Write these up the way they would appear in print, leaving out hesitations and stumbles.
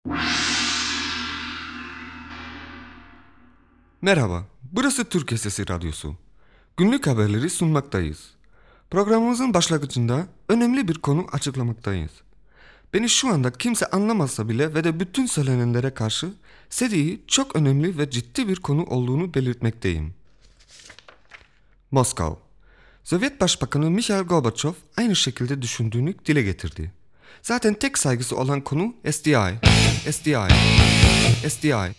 Merhaba, burası Türkiye Sesi Radyosu. Günlük haberleri sunmaktayız. Programımızın başlangıcında önemli bir konu açıklamaktayız. Beni şu anda kimse anlamazsa bile ve de bütün söylenenlere karşı seriyi çok önemli ve ciddi bir konu olduğunu belirtmekteyim. Moskova. Sovyet Başbakanı Mikhail Gorbaçov aynı şekilde düşündüğünü dile getirdi. Zaten tek saygısı olan konu SDI, SDI, SDI.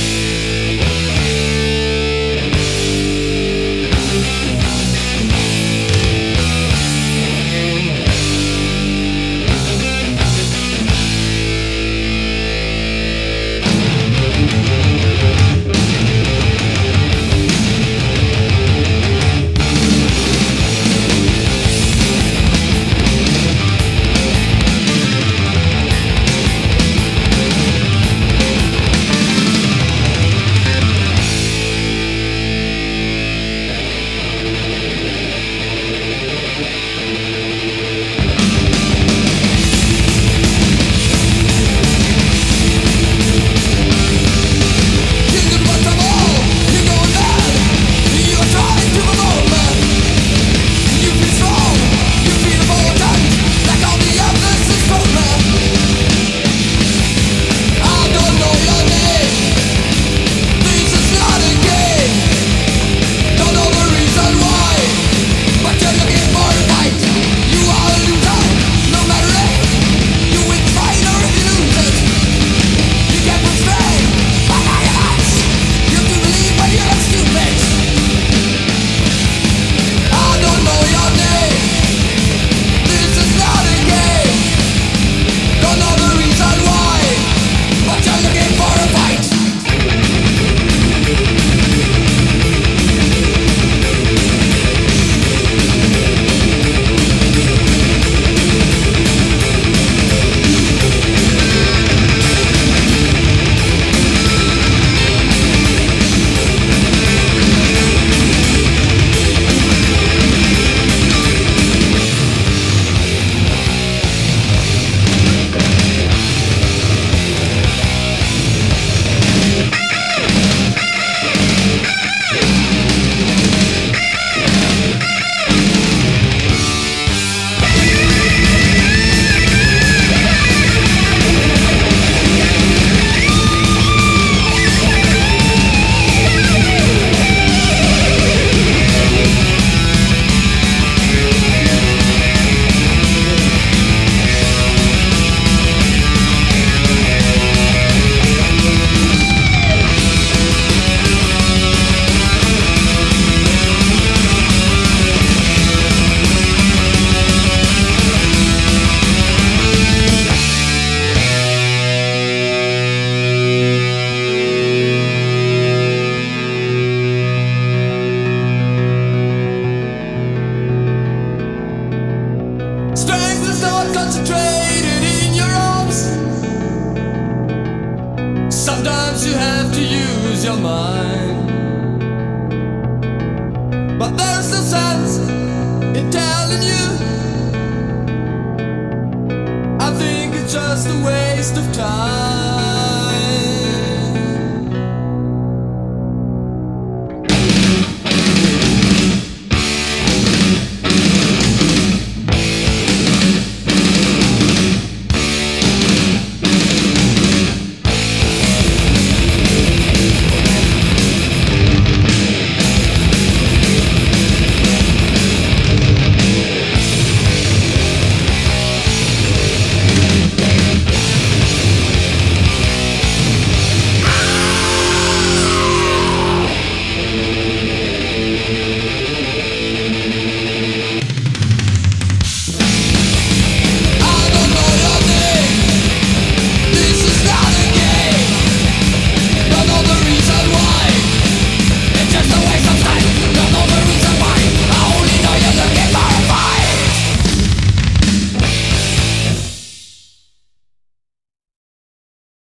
Strength is not concentrated in your arms. Sometimes you have to use your mind. But there's no sense in telling you. I think it's just a waste of time.